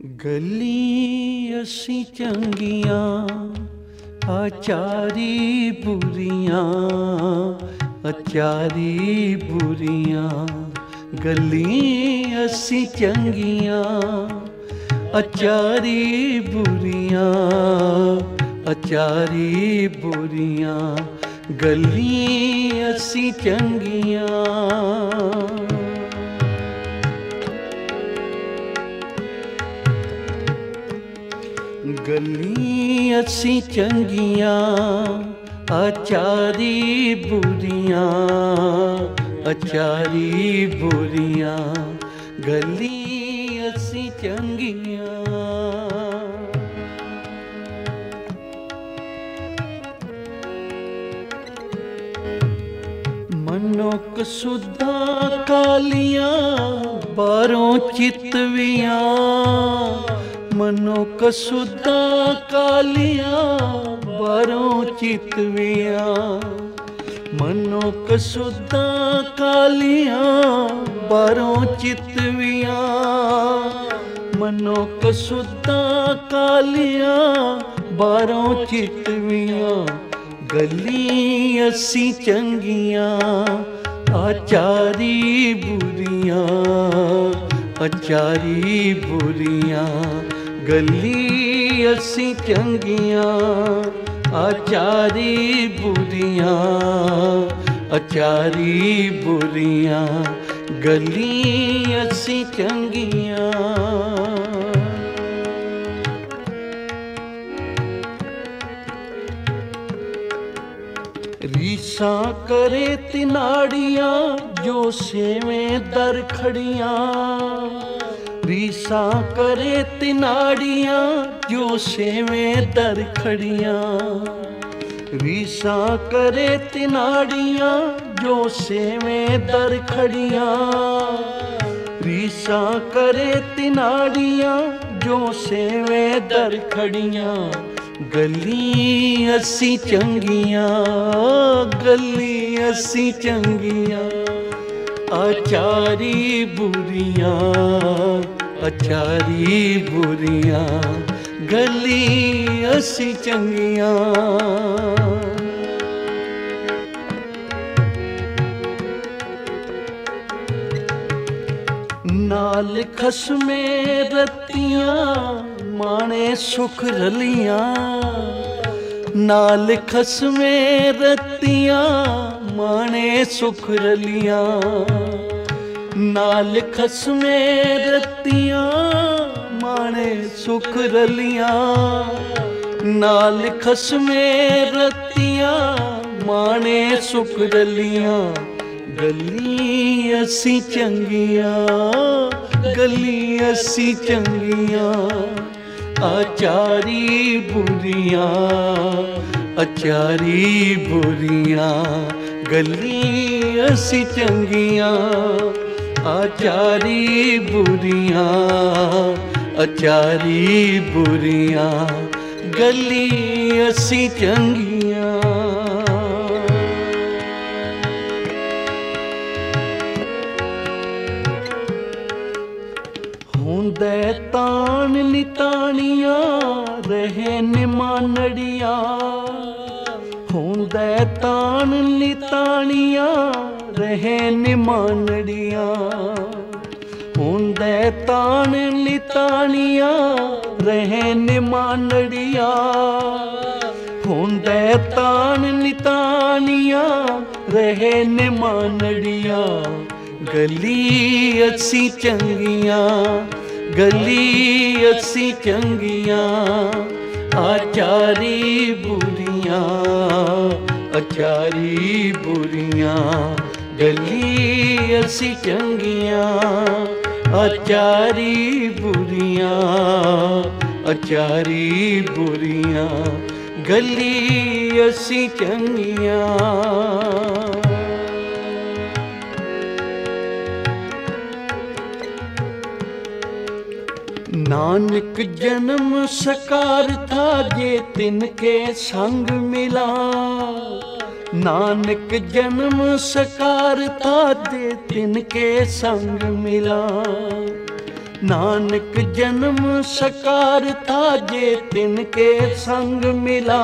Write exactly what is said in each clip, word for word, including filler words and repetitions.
गली असी चंगियां आचारी बुरियां, आचारी बुरियां। गली असी चंगियां आचारी बुरियां, आचारी बुरियां। गली असी चंगियां। गली असी चंगियां आचारी बुरियां, आचारी बुरियां। गली असी चंगियां। मनो कसुदा कालियां बारों चितवियां, मनो कसुदा कालियां बारों चितवियां। मनो कसुदा कालियां बारों चितवियां, मनो कसुदा कालियां बारों चितवियां। गली असी चंगियां आचारी बुरियां, आचारी बुरियां। गली असी चंगियां आचारी बुरियां, आचारी बुरियां। गली असी चंगियां। रीसा करे तिनाड़ियां जो सेवें दर खड़ियां, रीसा करे तिनाड़ियां जो सेवें दर खड़ियां। रीसा करे तिनाड़ियां जो सेवें दर खड़ियां, रीसा करे तिनाड़ियां जो सेवें दर खड़ियां। गली असी चंगियां, गली असी चंगियां आचारी बुरियां, आचारी बुरियां। गली असी चंगियां। नाल खसमे रतियां माणे सुख रलियां, नाल खसमे रतियां माणे सुख रलियां। नाल खसमे रतियां माणे सुख रलियां, नाल खसमे रतियां माणे सुख रलियां। गली असी चंगियां, गली असी चंगियां आचारी बुरियां, आचारी बुरियां। गली असी चंगियां आचारी बुरियां, आचारी बुरियां। गली असी चंगियां। हुंदे तान नितानियां रहे निमानड़ियां, हुंदे तान नितानियां रहे निमानड़ियां। हुंदे तान नितानियां रहे निमानड़ियां, हुंदे तान नितानियां रहे निमानड़ियां। गली असी चंगियां, गली असी चंगियां आचारी बुरियां, आचारी बुरियां। गली असी चंगियां आचारी बुरियां, आचारी बुरियां। गली असी चंगियां। नानक जन्म सकार था जे तिनके संग मिला, नानक जन्म सकार था जे तिनके संग मिला। नानक जन्म सकार था जे तिनके संग मिला।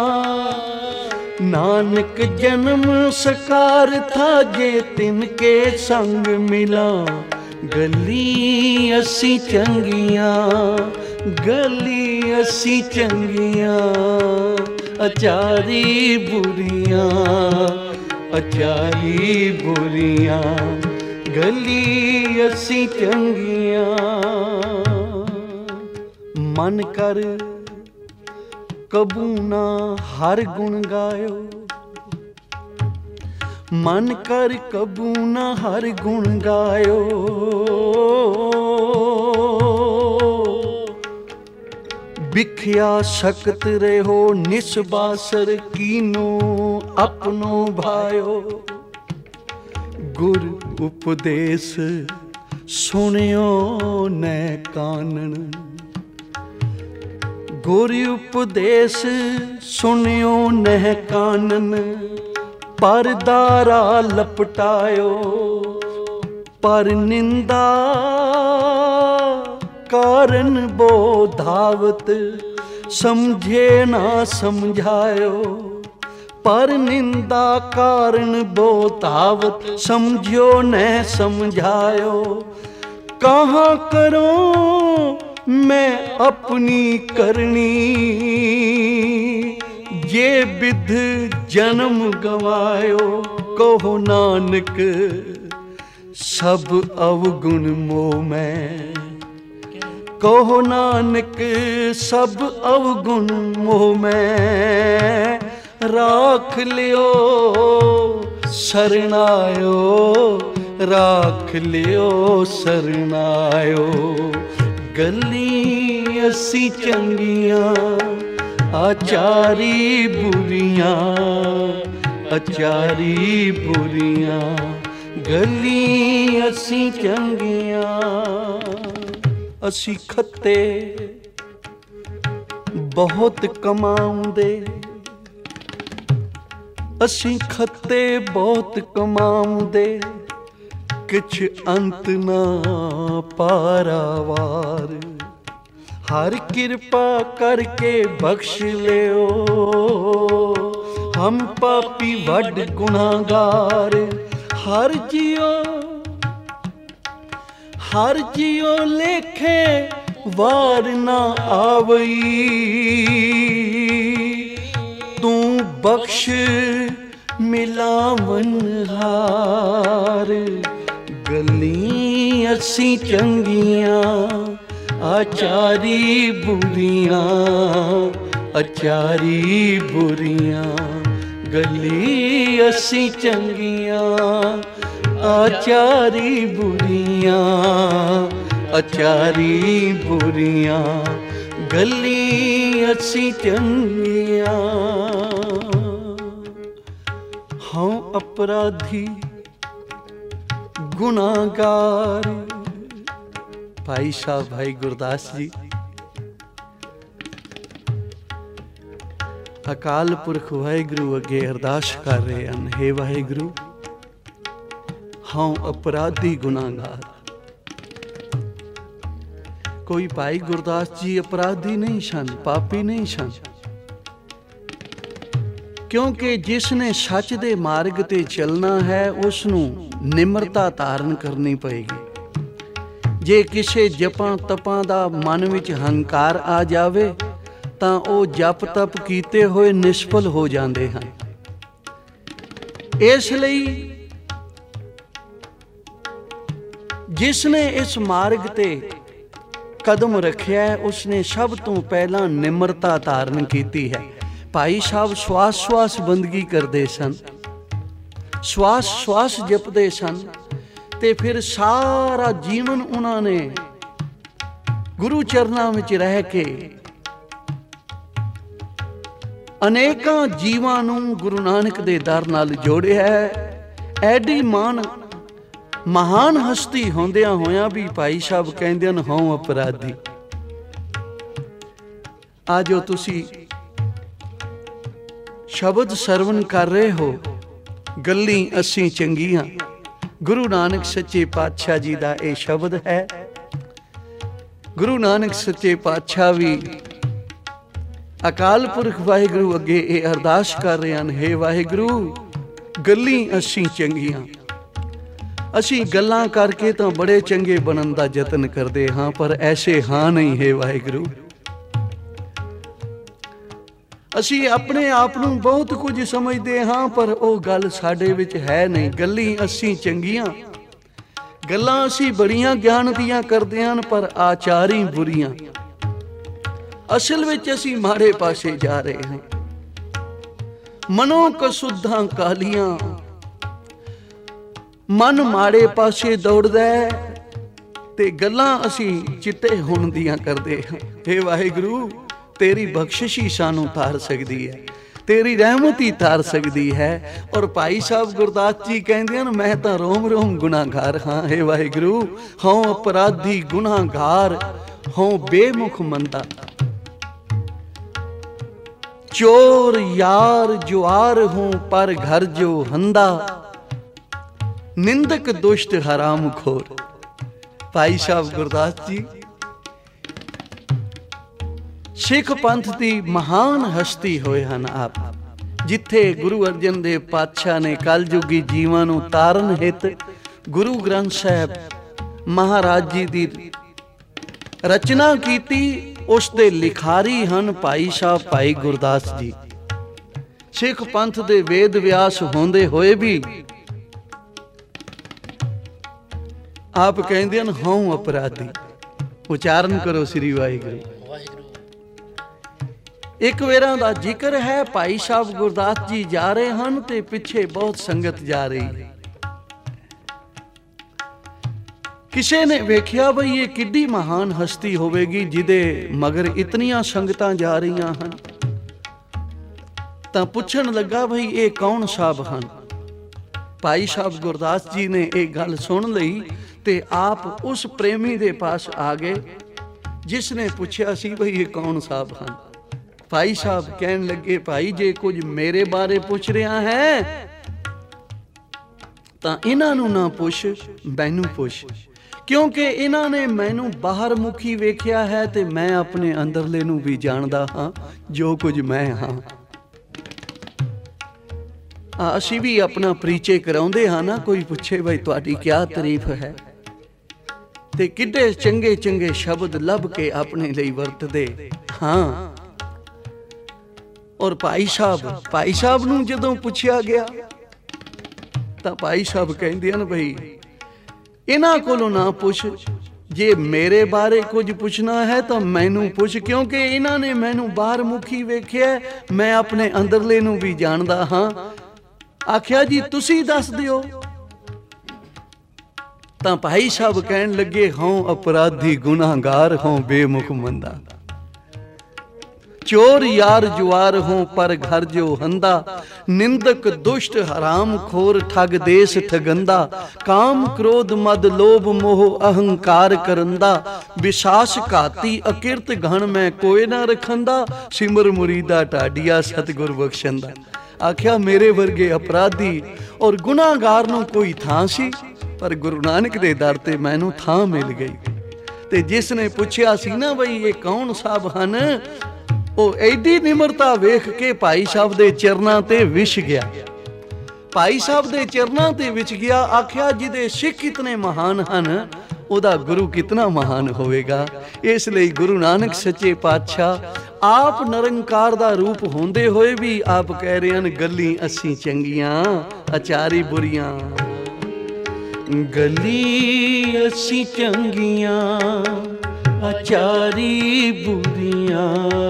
नानक जन्म सकार था जे तिनके संग मिला। गली असी चंगियां, गली असी चंगियां, अचारी बुरियां, अचारी बुरियां, गली असी चंगियां। मन कर कबू ना हर गुण गायो, मन कर कबू ना हर गुण गायो। बिख्या सकत रहो निसबासर कीनो अपनो भायो। गुर उपदेश सुनियो न कानन, गुर उपदेश सुनियो न कानन। पर दारा लपटायो, पर निंदा कारण बोधावत। समझे ना समझायो, पर निंदा कारण बोधावत। समझो न समझायो, कहाँ करो मैं अपनी करनी। ये विध जन्म गवायो, कहो नानक सब अवगुण मोह में। कहो नानक सब अवगुण मोह में। राख लियो शरणायो, राख लियो शरणायो। गली असी चंगियां, आचारी बुरियां, आचारी बुरियां, गली असी चंगियां। असी खत्ते बहुत कमाउंदे, असी खत्ते बहुत कमाउंदे। किछ अंत ना पारावार। हर कृपा करके बख्श लियो, हम पापी वड गुनाहगार। हर जियो हर जियो लेखे वार ना आवई। तू बख्श मिलावन हार। गली असी चंगियां, आचारी बुरियां, आचारी बुरियां। गली असी चंगियां, आचारी बुरियां, आचारी बुरियां। गली असी चंगियां। हाँ अपराधी गुनाहगार। भाई साहब भाई गुरदास जी अकाल पुरख वाहिगुरु अगे अरदास कर रहे हैं, हे वाहिगुरु हाँ अपराधी गुनाहगार। कोई भाई गुरदास जी अपराधी नहीं सन, पापी नहीं सन, क्योंकि जिसने सच दे मार्ग ते चलना है उसनू निमरता धारण करनी पएगी। जे किसे जपां तपां दा मन विच हंकार आ जावे तां ओ जप तप कीते होए निष्फल हो जाते हैं। इसलिए जिसने इस मार्ग ते कदम रखिया है उसने सब तो पहला निमरता धारण की है। भाई साहब श्वास श्वास बंदगी करते सन, श्वास श्वास जपते सन, ते फिर सारा जीवन उन्होंने गुरु चरनां विच रह के अनेकां जीवां नूं गुरु नानक दे दर नाल जोड़िया है। एडी मान महान हस्ती होंदियां होयां भी भाई साहब कहंदे न हों अपराधी। आजो तुसी शब्द सरवण कर रहे हो, गल्ली असी चंगियां। गुरु नानक सच्चे पातशाह जी दा ये शब्द है। ਗੁਰੂ ਨਾਨਕ ਸੱਚੇ ਪਾਤਸ਼ਾਹ ਵੀ ਅਕਾਲ ਪੁਰਖ ਵਾਹਿਗੁਰੂ ਅੱਗੇ ਇਹ ਅਰਦਾਸ ਕਰ ਰਹੇ ਹਨ, ਹੇ ਵਾਹਿਗੁਰੂ ਗੱਲੀ ਅਸੀਂ ਚੰਗੀਆਂ, ਅਸੀਂ ਗੱਲਾਂ ਕਰਕੇ ਤਾਂ ਬੜੇ ਚੰਗੇ ਬਣਨ ਦਾ ਯਤਨ ਕਰਦੇ ਹਾਂ, ਪਰ ਐਸੇ ਹਾਂ ਨਹੀਂ ਹੈ ਵਾਹਿਗੁਰੂ। ਅਸੀਂ ਆਪਣੇ ਆਪ ਨੂੰ ਬਹੁਤ ਕੁਝ ਸਮਝਦੇ ਹਾਂ, ਪਰ ਉਹ ਗੱਲ ਸਾਡੇ ਵਿੱਚ ਹੈ ਨਹੀਂ। ਗੱਲੀ ਅਸੀਂ ਚੰਗੀਆਂ, ਗੱਲਾਂ ਅਸੀਂ ਬੜੀਆਂ ਗਿਆਨ ਦੀਆਂ ਕਰਦੇ ਹਨ, ਪਰ ਆਚਾਰੀ ਬੁਰੀਆਂ। ਅਸਲ ਵਿੱਚ ਅਸੀਂ ਮਾੜੇ ਪਾਸੇ ਜਾ ਰਹੇ ਹਾਂ। ਮਨੋਂ ਕਸੁੱਧਾਂ ਕਾਲੀਆਂ, ਮਨ ਮਾੜੇ ਪਾਸੇ ਦੌੜਦਾ ਹੈ ਤੇ ਗੱਲਾਂ ਅਸੀਂ ਚਿੱਟੇ ਹੋਣ ਦੀਆਂ ਕਰਦੇ ਹਾਂ। ਹੇ ਵਾਹਿਗੁਰੂ ਤੇਰੀ ਬਖਸ਼ਿਸ਼ ਹੀ ਸਾਨੂੰ ਤਾਰ ਸਕਦੀ ਹੈ, ਤੇਰੀ ਰਹਿਮਤ ਹੀ ਤਾਰ ਸਕਦੀ ਹੈ। ਔਰ ਭਾਈ ਸਾਹਿਬ ਗੁਰਦਾਸ ਜੀ ਕਹਿੰਦੇ ਹਨ, ਮੈਂ ਤਾਂ ਰੋਮ ਰੋਮ ਗੁਨਾਹਗਾਰ ਹਾਂ। ਹੇ ਵਾਹਿਗੁਰੂ ਹਉ ਅਪਰਾਧੀ ਗੁਨਾਹਗਾਰ, ਹਉ ਬੇਮੁਖ ਮੰਦਾ, ਚੋਰ यार जुआर हूं पर घर जो हंदा, निंदक दुष्ट हराम खोर। भाई साहब गुरदास जी सिख पंथ की महान हस्ती होए हन आप, जिथे गुरु अर्जन देव पातशाह ने कलयुगी जीवां नूं तारन हित गुरु ग्रंथ साहिब महाराज जी की रचना कीती। उसके लिखारी हन भाई साहब भाई गुरदास जी। सिख पंथ दे वेद व्यास होंदे होए भी आप कहंदे हन हूं अपराधी। उचारण करो श्री वाहिगुरू। एक वेरा दा जिक्र है, भाई साहब गुरदास जी जा रहे हैं ते पिछे बहुत संगत जा रही है। किसी ने वेख्या बई ये किड्डी महान हस्ती होवेगी जिदे मगर इतनियां संगतां जा रही हैं, तां पुछण लगा बई ये कौन साहब हन। भाई साहब गुरदास जी ने एक गल सुन लई ते आप उस प्रेमी दे पास आ गए जिसने पूछा सी बई ये कौन साहब हन। भाई साहब कहन लगे, भाई जे कुछ मेरे बारे पूछ रहा है तां इन्हां नूं ना पुछ, मैनू पुछ, क्योंकि इन्हां ने मैनू बाहर मुखी वेख्या है ते मैं अपने अंदरले नूं भी जानदा हाँ जो कुछ मैं हाँ। असीं भी अपना परिचय कराउंदे हाँ ना, कोई पुछे बई तुहाडी क्या तारीफ है ते किड्डे चंगे चंगे शब्द लभ के अपने लई वरतदे हाँ। और भाई साहब भाई साहब नूं जदों पुछया गया तां भाई साहब कहंदे हन बई इन्हां कोलों ना पुछ, जे मेरे बारे कुछ पुछना है तो मैनू पुछ, क्योंकि इन्हां ने मैनू बाहर मुखी वेख्या, मैं अपने अंदरले नू भी जानदा हाँ। आख्या जी तुसी दस दिओ। तां भाई साहब कहन लगे, हूं अपराधी गुनाहगार, हूं बेमुख मंदा, चोर यार जुआर हूं पर घर जो हंदा, निंदक दुष्ट हराम खोर ठग देश ठगंदा, काम क्रोध मद लोभ मोह अहंकार करंदा, विशास घाती अकिरत घन में कोई ना रखंदा, सिमर मुरीदा ढाडिया सतगुर बख्शंदा। आख्या मेरे वर्गे अपराधी और गुनाहगार नूं कोई थां सी, पर गुरु नानक दे दर ते मैनू थां मिल गई। ते जिसने पुछया सी ना बई ये कौन साहब हन, ਉਹ ਐਡੀ ਨਿਮਰਤਾ ਵੇਖ ਕੇ ਭਾਈ ਸਾਹਿਬ ਦੇ ਚਰਨਾਂ ਤੇ ਵਿਛ ਗਿਆ। ਭਾਈ ਸਾਹਿਬ ਦੇ ਚਰਨਾਂ ਤੇ ਵਿਛ ਗਿਆ। ਆਖਿਆ ਜਿਹਦੇ ਸਿੱਖ ਇਤਨੇ ਮਹਾਨ ਹਨ ਉਹਦਾ ਗੁਰੂ ਕਿਤਨਾ ਮਹਾਨ ਹੋਵੇਗਾ। ਇਸ ਲਈ ਗੁਰੂ ਨਾਨਕ ਸੱਚੇ ਪਾਤਸ਼ਾਹ ਆਪ ਨਿਰੰਕਾਰ ਦਾ ਰੂਪ ਹੁੰਦੇ ਹੋਏ ਵੀ ਆਪ ਕਹਿ ਰਹੇ ਹਨ, ਗੱਲੀ ਅਸੀਂ ਚੰਗੀਆਂ ਆਚਾਰੀ ਬੁਰੀਆਂ। ਗੱਲੀ ਅਸੀਂ ਚੰਗੀਆਂ आचारी बुरियां,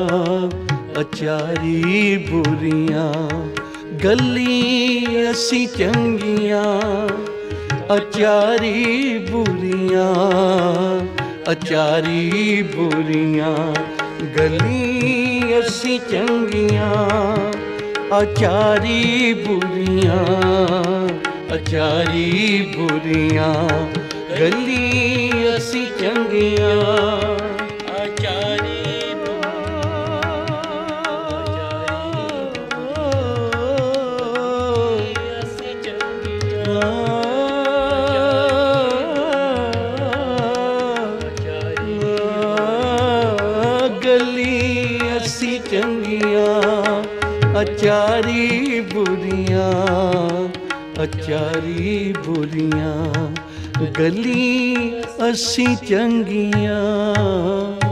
आचारी बुरियां, गली असी चंगियां आचारी बुरियां, आचारी बुरियां, गली असी चंगियां आचारी बुरियां, आचारी बुरियां, गली असी चंगियां आचारी असी चंगियां आचारी ਚੰਗੀਆਂ, ਅਚਾਰੀ ਬੁਰੀਆਂ, ਅਚਾਰੀ ਬੁਰੀਆਂ, ਗਲੀ ਅਸੀਂ ਚੰਗੀਆਂ।